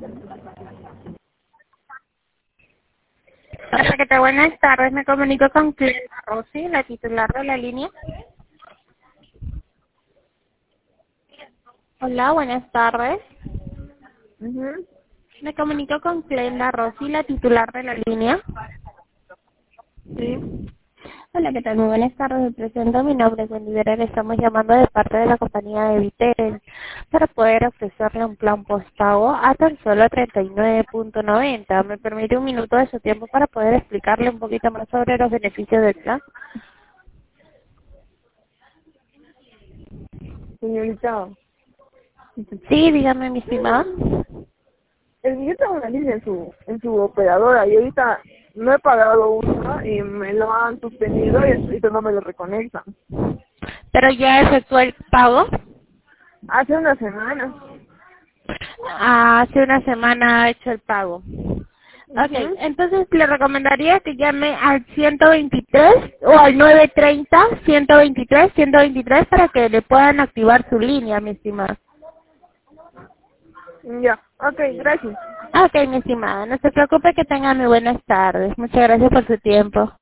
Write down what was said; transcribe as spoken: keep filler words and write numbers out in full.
Hola, ¿qué tal? Buenas tardes. Me comunico con Clara Rossi, la titular de la línea. Hola, buenas tardes. Ujú. Me comunico con Glenda Rossi, la titular de la línea. Sí. Hola, ¿qué tal? Muy buenas tardes. Me presento. Mi nombre es Wendy Vera. Le estamos llamando de parte de la compañía de Vitel para poder ofrecerle un plan postpago a tan solo treinta y nueve punto noventa. ¿Me permite un minuto de su tiempo para poder explicarle un poquito más sobre los beneficios del plan? Señorita, Sí, dígame, mi estimada. el yo tengo una línea en su, en su operadora y ahorita no he pagado uno y me lo han suspendido y ahorita no me lo reconectan. ¿Pero ya efectuó el pago? Hace una semana. Hace una semana ha hecho el pago. Ok, Ujú. entonces le recomendaría que llame al ciento veintitrés o al nueve treinta, ciento veintitrés, ciento veintitrés para que le puedan activar su línea, mi estimada. Ya, ok, gracias. Ok, mi estimada, no se preocupe, que tenga muy buenas tardes. Muchas gracias por su tiempo.